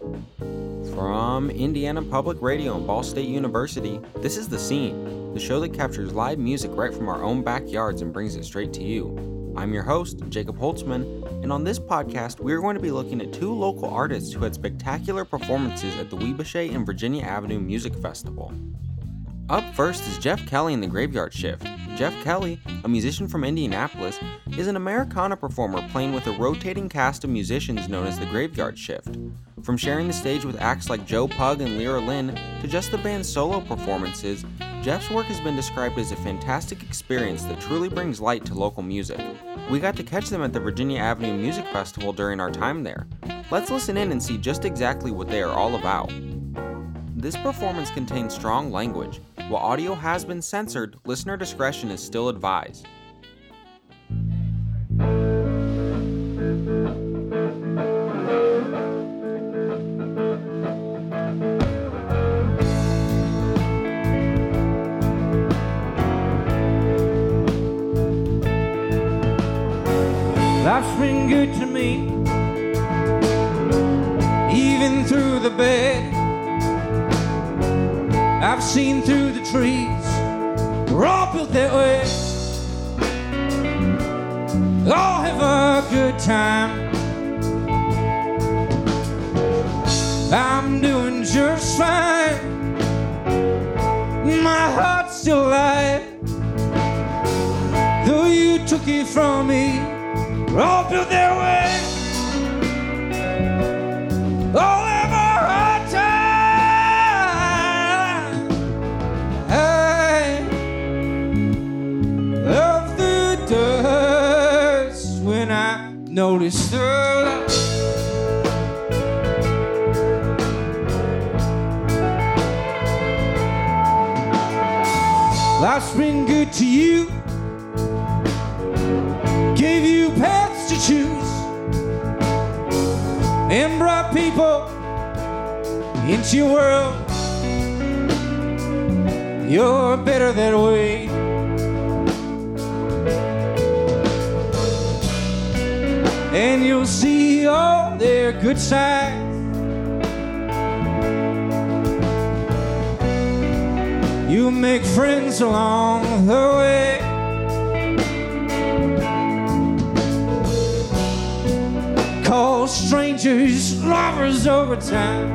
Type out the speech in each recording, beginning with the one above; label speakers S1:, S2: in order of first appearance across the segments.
S1: From Indiana Public Radio and Ball State University, this is The Scene, the show that captures live music right from our own backyards and brings it straight to you. I'm your host, Jacob Holtzman, and on this podcast, we are going to be looking at two local artists who had spectacular performances at the Webussche and Virginia Avenue Music Festival. Up first is Jeff Kelly and the Graveyard Shift. Jeff Kelly, a musician from Indianapolis, is an Americana performer playing with a rotating cast of musicians known as the Graveyard Shift. From sharing the stage with acts like Joe Pug and Lyra Lynn to just the band's solo performances, Jeff's work has been described as a fantastic experience that truly brings light to local music. We got to catch them at the Virginia Avenue Music Festival during our time there. Let's listen in and see just exactly what they are all about. This performance contains strong language. While audio has been censored, listener discretion is still advised.
S2: Life's been good to me, even through the bad. I've seen through the trees, we're all built that way. All have a good time. I'm doing just fine. My heart's still alive. Though you took it from me, we're all built that way. All have a hard time. I love the dust when I notice the light. Life's been good to you. Gave you paths to choose and brought people into your world. You're better that way. And you'll see all their good sides. You'll make friends along the way. Call strangers lovers over time.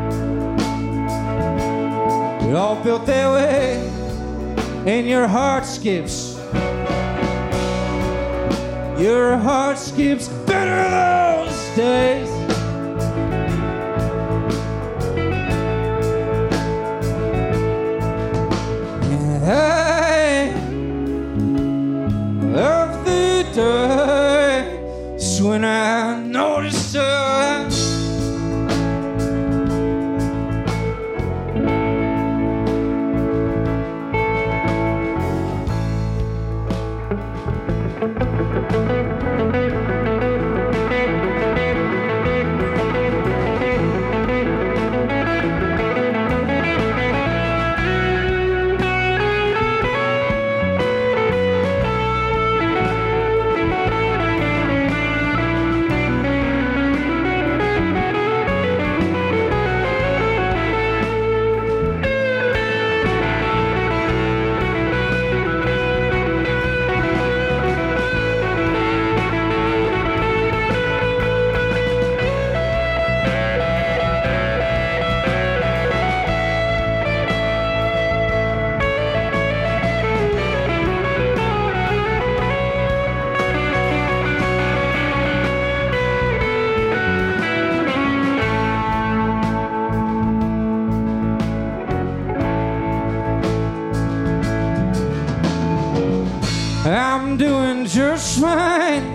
S2: We're all built that way, and your heart skips. Your heart skips better those days. And I love the days when I noticed her. I'm doing just fine.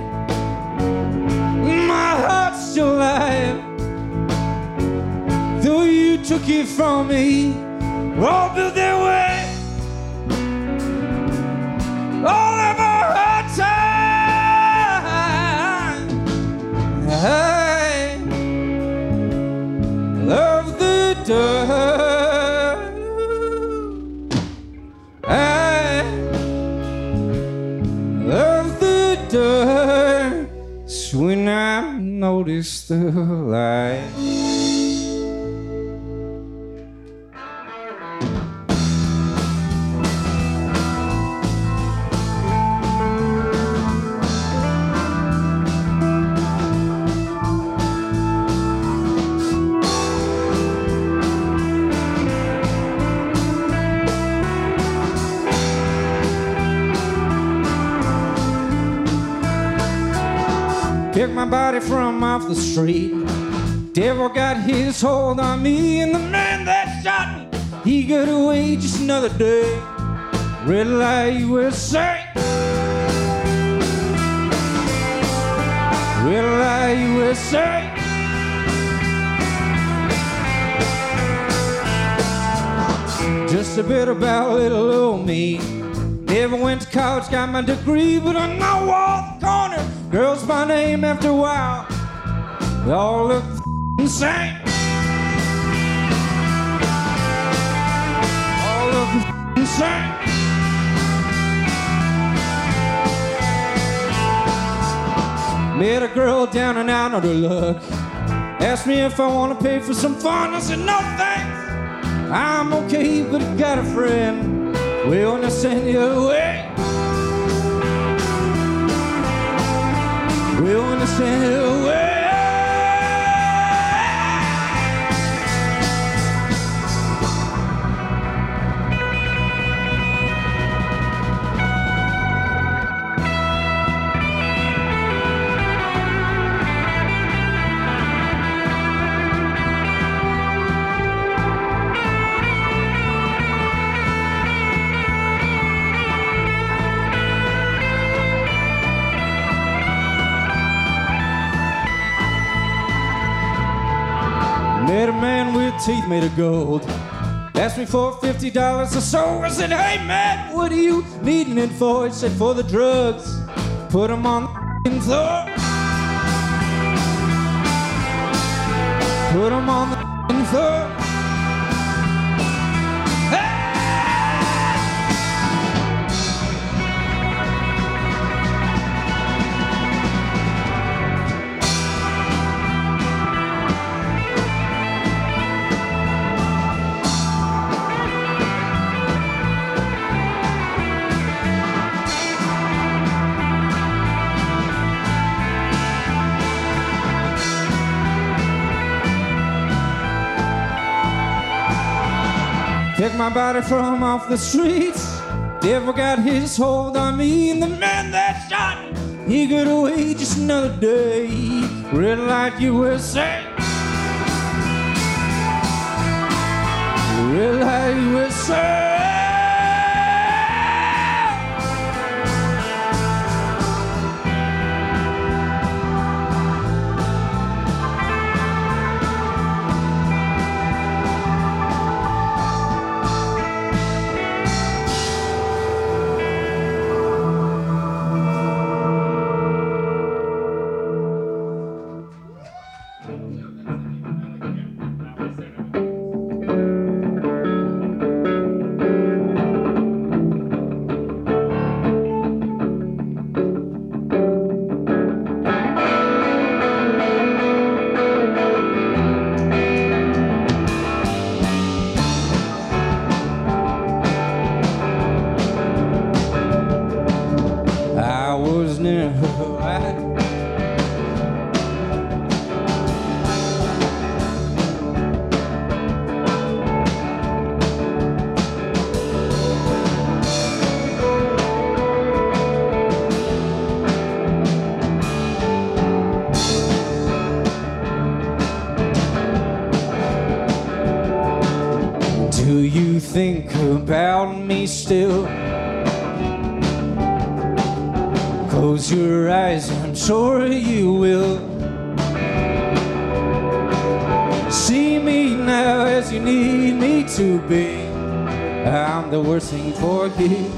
S2: My heart's still alive. Though you took it from me, we're all built that way. All have a hard time. I love the dark. When I notice the light. Took my body from off the street. Devil got his hold on me, and the man that shot me, he got away just another day. Red light USA. Red light USA. Just a bit about little old me. Never went to college, got my degree, but I know all the corner girls by name. After a while, they all look the same. All look the same. Met a girl down and out on her luck. Asked me if I want to pay for some fun. I said no thanks, I'm okay, but I got a friend willing to send you away. Willing to send you away. Met a man with teeth made of gold. Asked me for $50 or so. I said, hey man, what are you needing it for? He said, for the drugs. Put 'em on the floor. Put 'em on the floor. Took my body from off the streets. Devil got his hold on me, and the man that shot me, he got away just another day. Red light USA. Red light USA. Do you think about me still? Close your eyes, I'm sure you will. See me now as you need me to be. I'm the worst thing for you.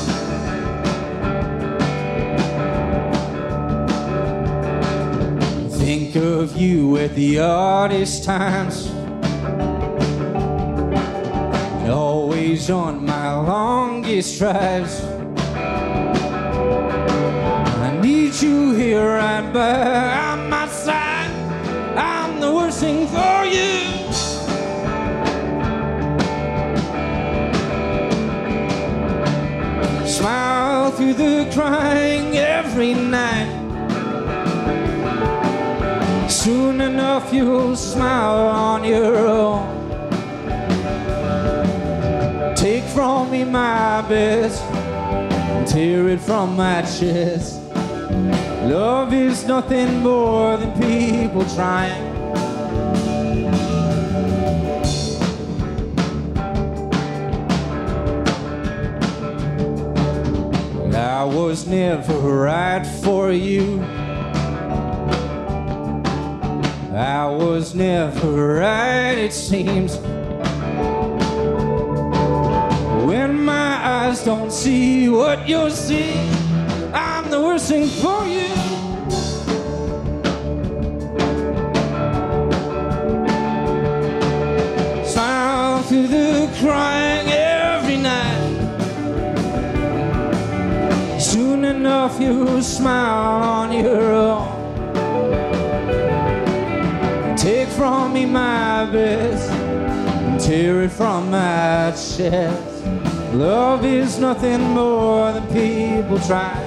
S2: Think of you at the hardest times. Always on my longest drives. I need you here right by my side. I'm the worst thing for you. Smile through the crying every night. Soon enough you'll smile on your own. Take from me my best, tear it from my chest. Love is nothing more than people trying. I was never right for you. I was never right, it seems. When my eyes don't see what you see, I'm the worst thing for you. Smile through the crying every night. Soon enough you'll smile on your own. Take from me my best and tear it from my chest. Love is nothing more than people try.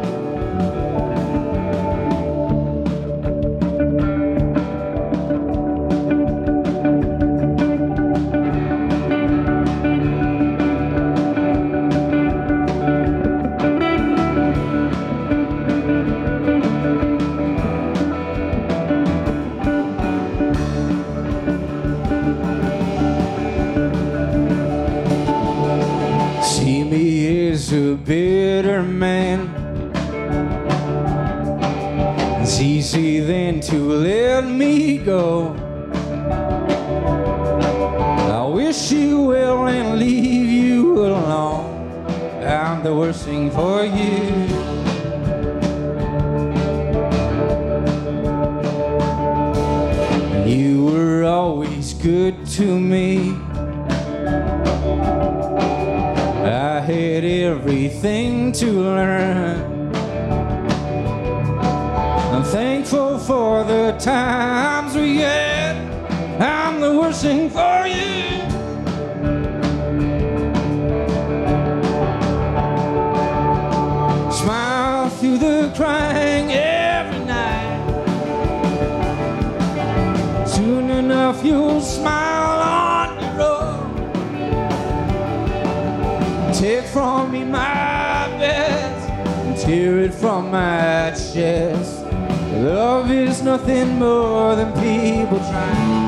S2: See me as a bitter man. It's easy then to let me go. I wish you well and leave you alone. I'm the worst thing for you. You were always good to me. I had everything to learn. I'm thankful for the times we had. I'm the worst thing for you. Smile through the crying every night. Soon enough you'll smile on your own. Take from me my best and tear it from my chest. Love is nothing more than people trying.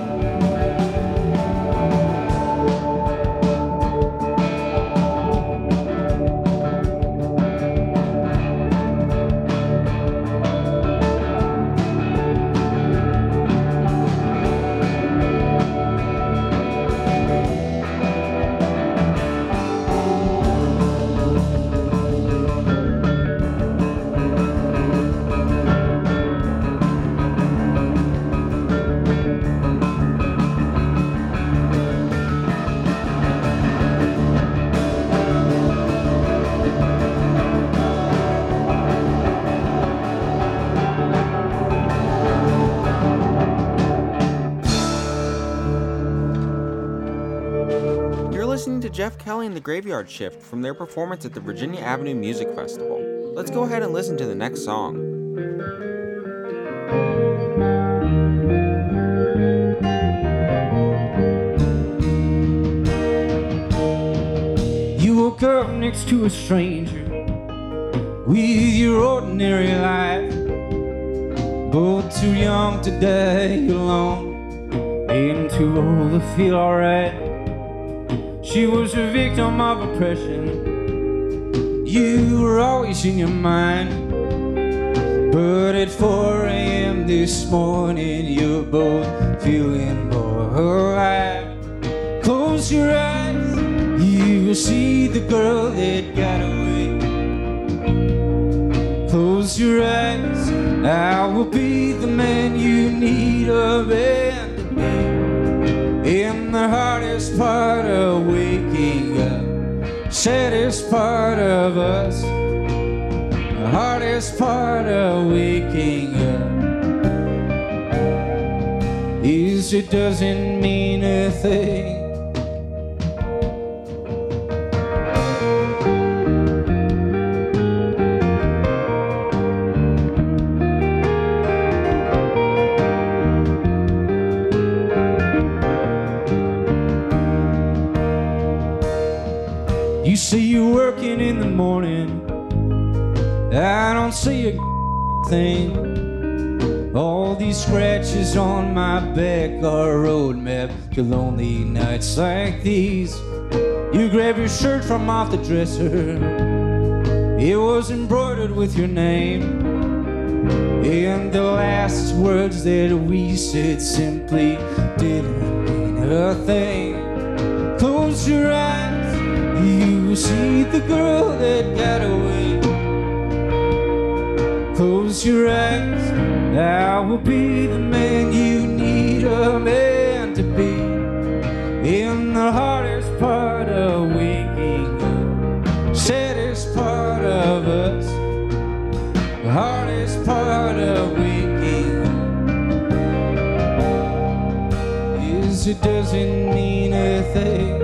S1: Listening to Jeff Kelly and the Graveyard Shift from their performance at the Virginia Avenue Music Festival. Let's go ahead and listen to the next song.
S2: You woke up next to a stranger with your ordinary life. Both too young to die alone and too old to feel alright. She was a victim of oppression. You were always in your mind. But at 4 a.m. this morning, you're both feeling more alive. Close your eyes, you will see the girl that got away. Close your eyes, I will be the man you need abandon me. In the hardest part of waking up, saddest part of us, the hardest part of waking up is it doesn't mean a thing. You see you working in the morning, I don't see you thing. All these scratches on my back are a roadmap to lonely nights like these. You grab your shirt from off the dresser. It was embroidered with your name, and the last words that we said simply didn't mean a thing. Close your eyes, you see the girl that got away. Close your eyes, I will be the man you need a man to be. In the hardest part of waking up, saddest part of us, the hardest part of waking up is it doesn't mean a thing.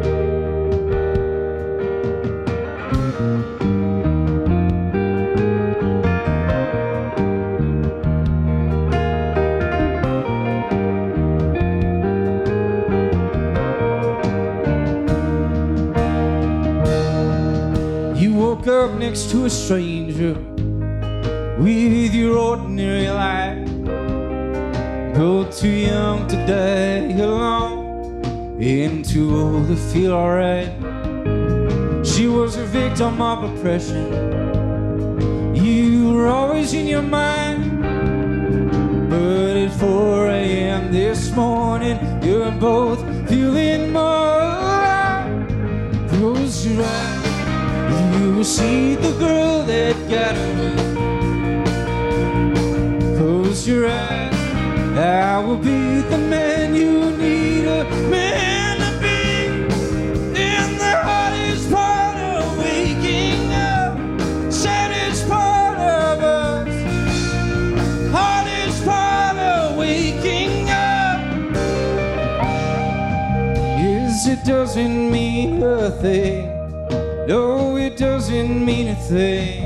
S2: Woke up next to a stranger with your ordinary life. Both too young to die alone and too old to feel alright. She was a victim of oppression. You were always in your mind, but at 4 a.m. this morning you're both feeling more alive. Close your eyes, you will see the girl that got away. Close your eyes, I will be the man you need a man to be. In the hardest part of waking up, saddest part of us, hardest part of waking up is it doesn't mean a thing. No, it doesn't mean a thing.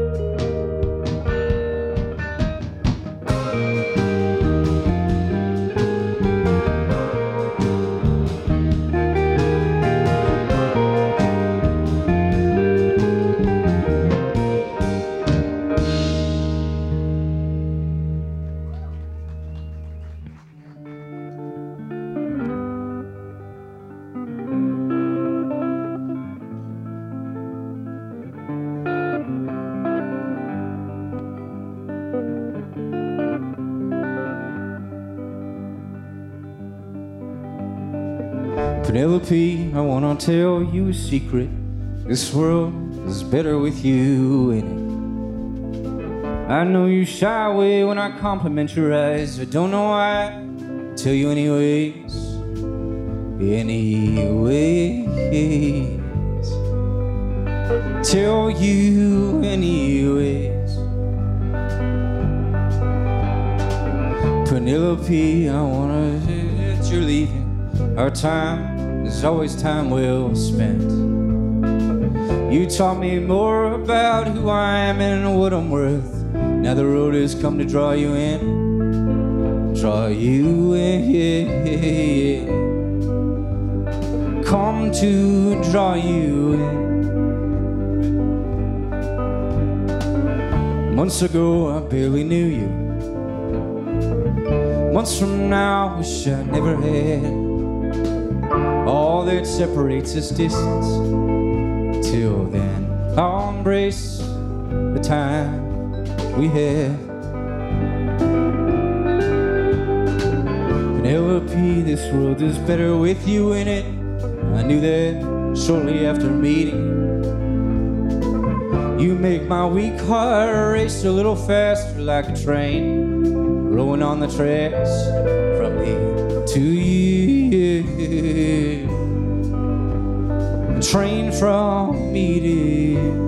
S2: Penelope, I wanna tell you a secret. This world is better with you in it. I know you shy away when I compliment your eyes. I don't know why. I'll tell you anyways. Anyways. Tell you anyways. Penelope, I wanna that you're leaving. Our time is always time well spent. You taught me more about who I am and what I'm worth. Now the road has come to draw you in. Draw you in. Come to draw you in. Months ago I barely knew you. Months from now I wish I never had. All that separates us distance. Till then, I'll embrace the time we have. Penelope, this world is better with you in it. I knew that shortly after meeting you. You make my weak heart race a little faster like a train rolling on the tracks from me to you. A train from me to you.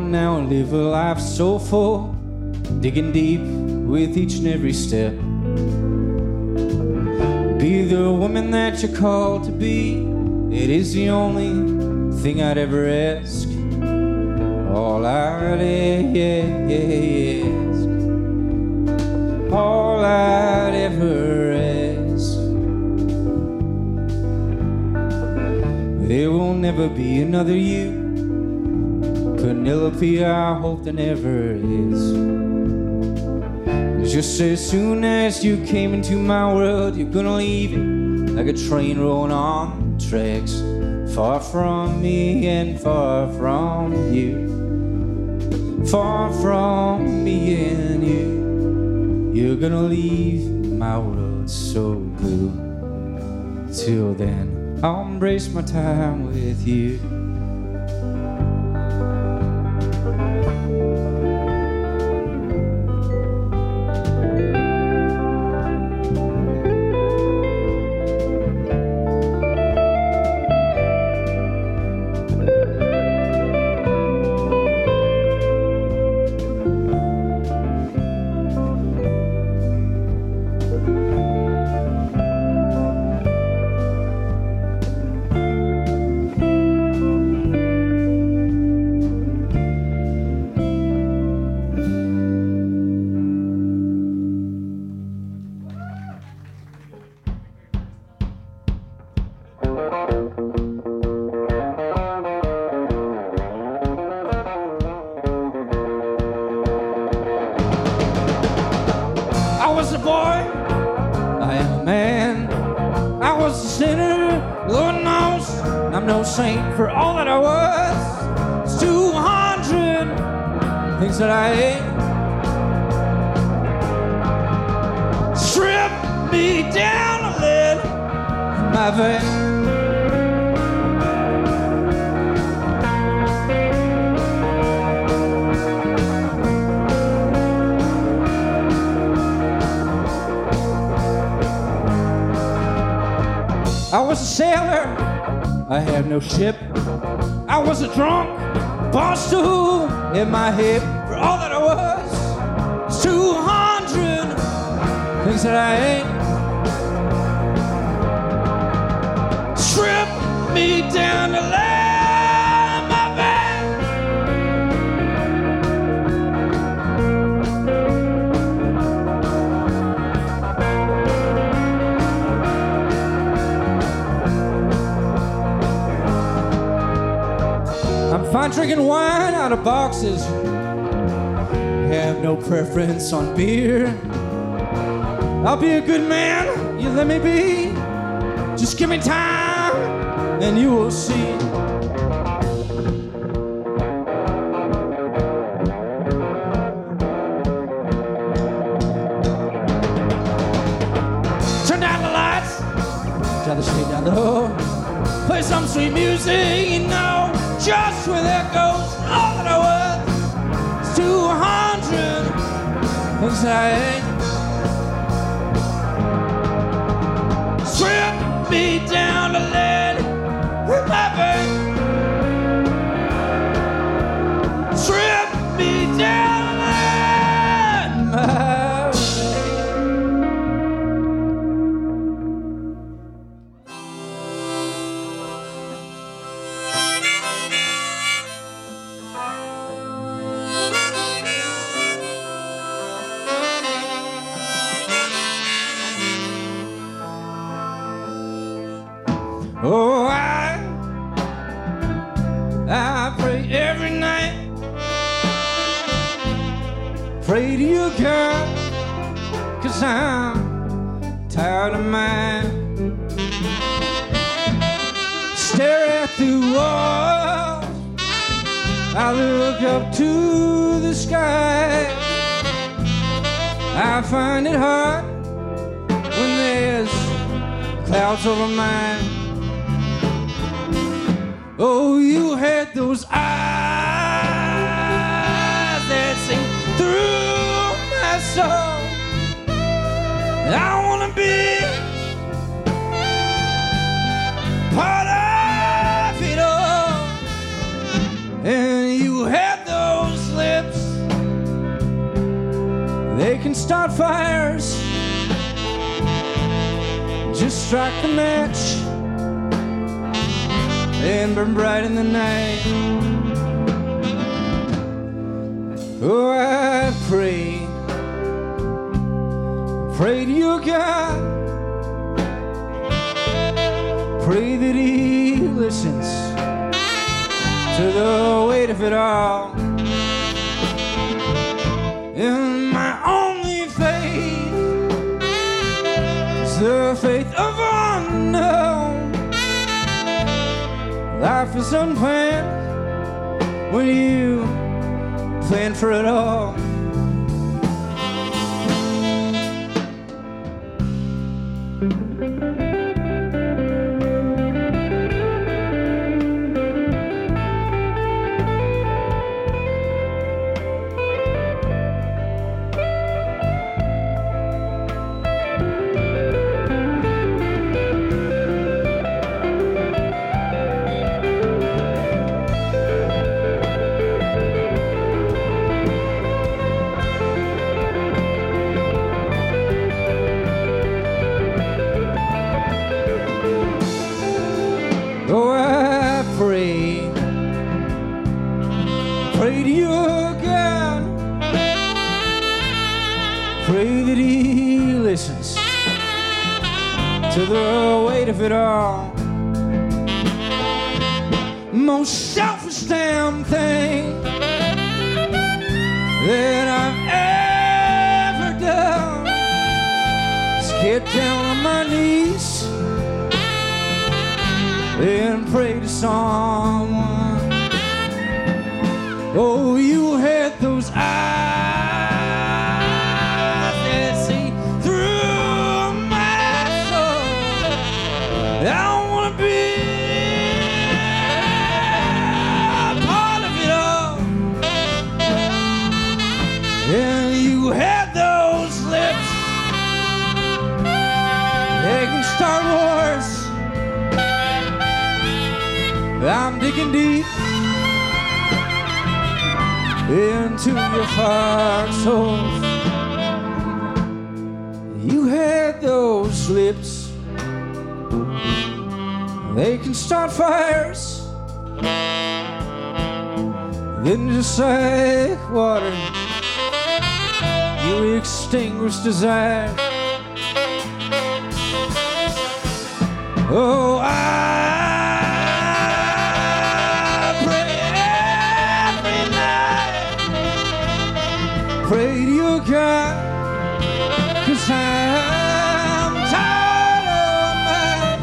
S2: on now and live a life so full, digging deep with each and every step. Be the woman that you're called to be. It is the only thing I'd ever ask. All I'd ask. All I'd ever ask. There will never be another you, Penelope, I hope there never is. Just as soon as you came into my world, you're gonna leave it like a train rolling on the tracks. Far from me and far from you. Far from me and you. You're gonna leave my world so blue. Till then, I'll embrace my time with you. I was a boy, I am a man. I was a sinner, Lord knows I'm no saint for all that I was. It's 200 things that I ate. Strip me down a little in my vein. I was a sailor, I had no ship. I was a drunk, bar stool in my hip. For all that I was, 200 things that I ain't. Strip me down to lay my back. I'm fine drinking wine out of boxes. Have no preference on beer. I'll be a good man, you let me be. Just give me time and you will see. Turn down the lights, turn the shade down low. Play some sweet music, you know just where that goes. All that I was, 200 things I ain't. Strip me down to lead in my vein. Strip me down to lead in my vein. Oh, I pray every night. Pray to you, God, 'cause I'm tired of mine. Stare at the walls, I look up to the sky. I find it hard when there's clouds over mine. Oh, you had those eyes that sing through my soul. I wanna be part of it all. And you had those They can start fires, just strike the match and burn bright in the night. Oh, I pray to your God, pray that He listens to the weight of it all. And my only faith is the faith of unknown. Life is unplanned when you plan for it all. Oh, I pray to your God, pray that He listens to the weight of it all. Most selfish damn thing that I've ever done is get down on my knees and pray to someone. Oh, you had those eyes that see through my soul. I wanna be a part of it all. And you had those lips, they can start wars. I'm digging deep into your foxholes. You had those lips, they can start fires, then just like water, you extinguish desire. Oh, I pray to your God, 'cause I'm tired of mine.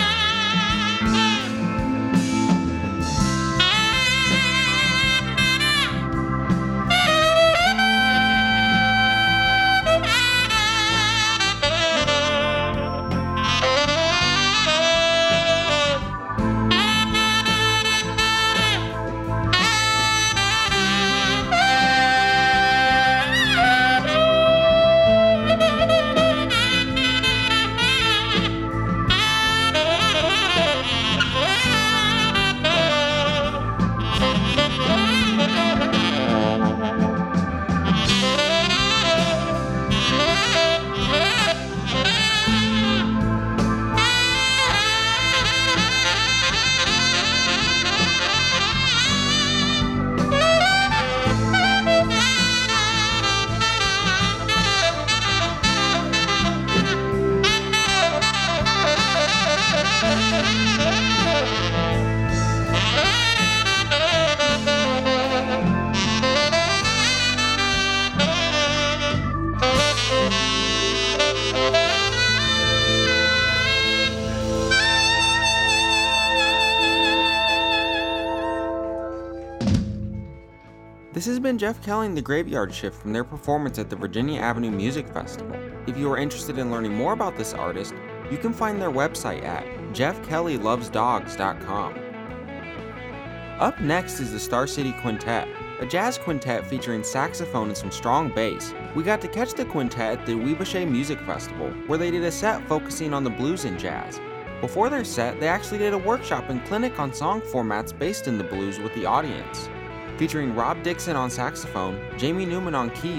S1: This has been Jeff Kelly and the Graveyard Shift from their performance at the Virginia Avenue Music Festival. If you are interested in learning more about this artist, you can find their website at jeffkellylovesdogs.com. Up next is the Star City Quintet, a jazz quintet featuring saxophone and some strong bass. We got to catch the quintet at the Webussche Music Festival, where they did a set focusing on the blues and jazz. Before their set, they actually did a workshop and clinic on song formats based in the blues with the audience. Featuring Rob Dixon on saxophone, Jamie Newman on keys,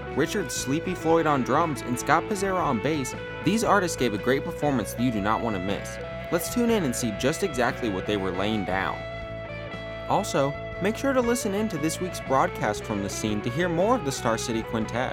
S1: Richard Sleepy Floyd on drums, and Scott Pizzera on bass, these artists gave a great performance that you do not want to miss. Let's tune in and see just exactly what they were laying down. Also, make sure to listen in to this week's broadcast from the scene to hear more of the Star City Quintet.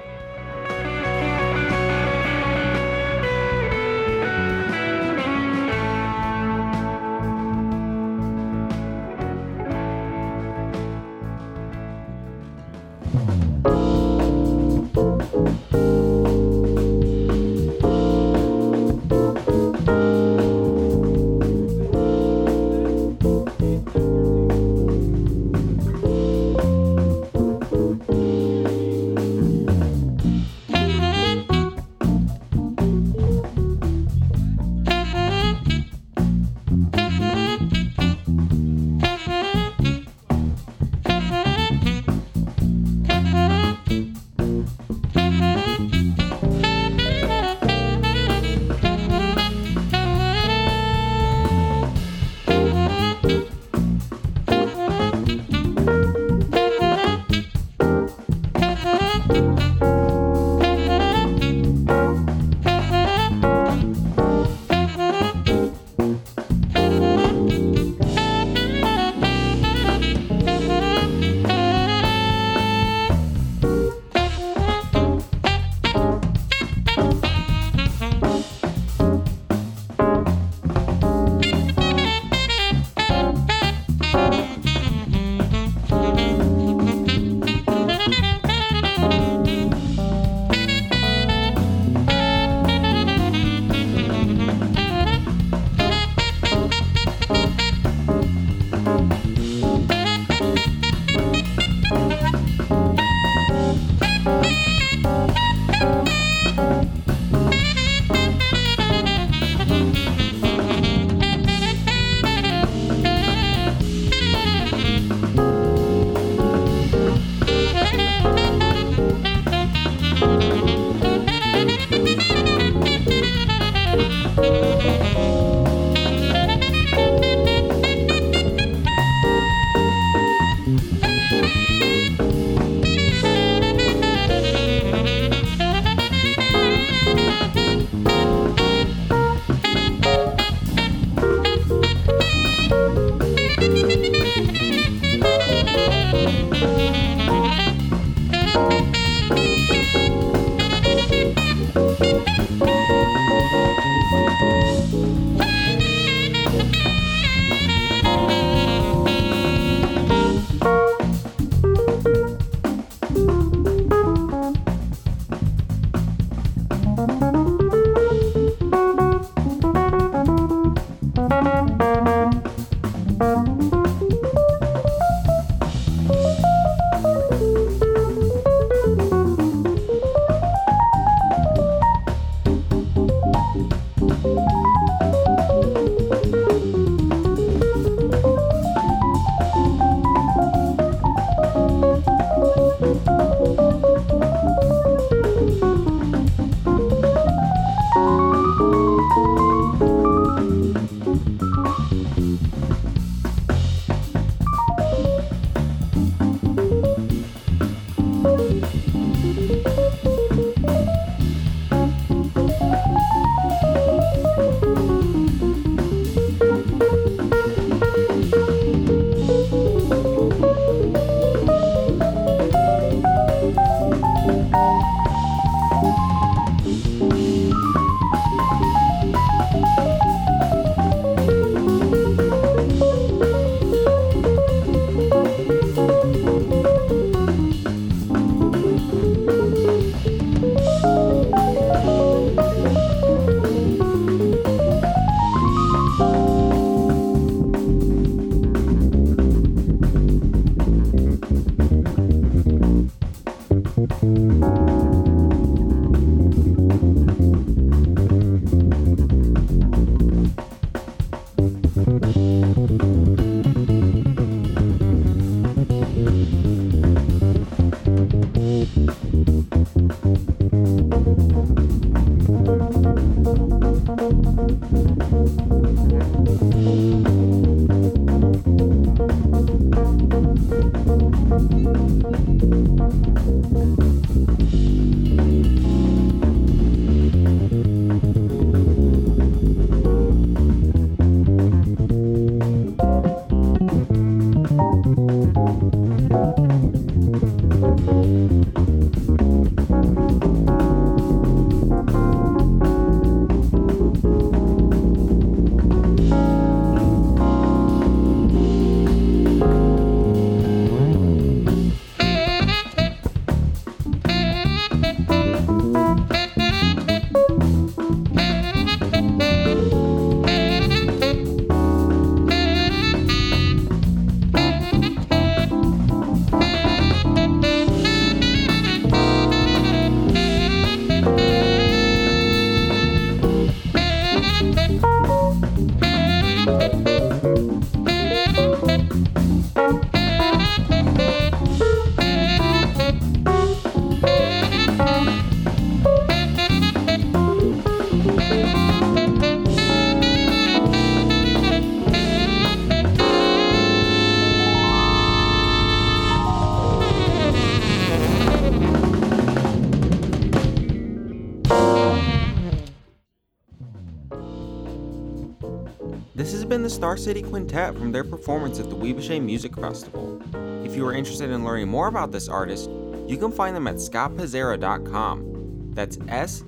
S1: been the Star City Quintet from their performance at the Weebusha Music Festival. If you are interested in learning more about this artist, you can find them at scottpizzera.com. That's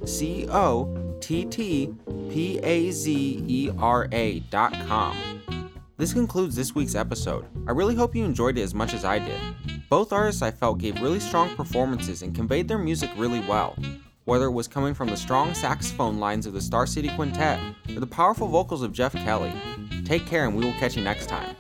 S1: SCOTTPAZERA.com. This concludes this week's episode. I really hope you enjoyed it as much as I did. Both artists I felt gave really strong performances and conveyed their music really well, whether it was coming from the strong saxophone lines of the Star City Quintet or the powerful vocals of Jeff Kelly. Take care and we will catch you next time.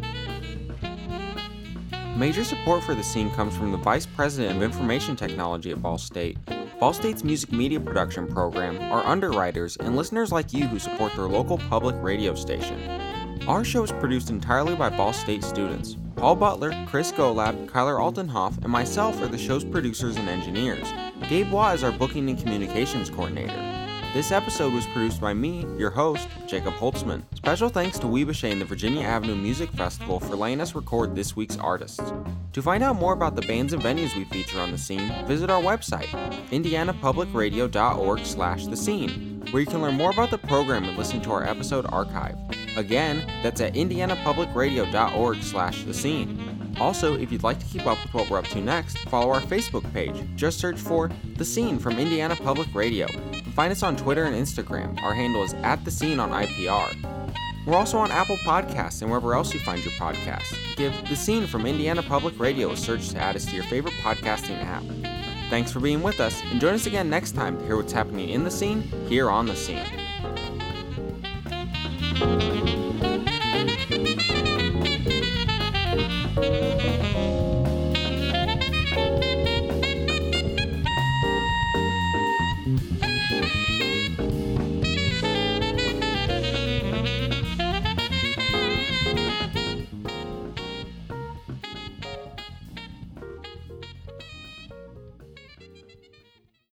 S1: Major support for the scene comes from the Vice President of Information Technology at Ball State. Ball State's music media production program are underwriters and listeners like you who support their local public radio station. Our show is produced entirely by Ball State students. Paul Butler, Chris Golab, Kyler Altenhoff, and myself are the show's producers and engineers. Gabe Watt is our booking and communications coordinator. This episode was produced by me, your host, Jacob Holtzman. Special thanks to Weebusha and the Virginia Avenue Music Festival for letting us record this week's artists. To find out more about the bands and venues we feature on The Scene, visit our website, indianapublicradio.org/The Scene, where you can learn more about the program and listen to our episode archive. Again, that's at indianapublicradio.org/The Scene. Also, if you'd like to keep up with what we're up to next, follow our Facebook page. Just search for The Scene from Indiana Public Radio. And find us on Twitter and Instagram. Our handle is @TheScene on IPR. We're also on Apple Podcasts and wherever else you find your podcasts. Give The Scene from Indiana Public Radio a search to add us to your favorite podcasting app. Thanks for being with us, and join us again next time to hear what's happening in the scene, here on The Scene.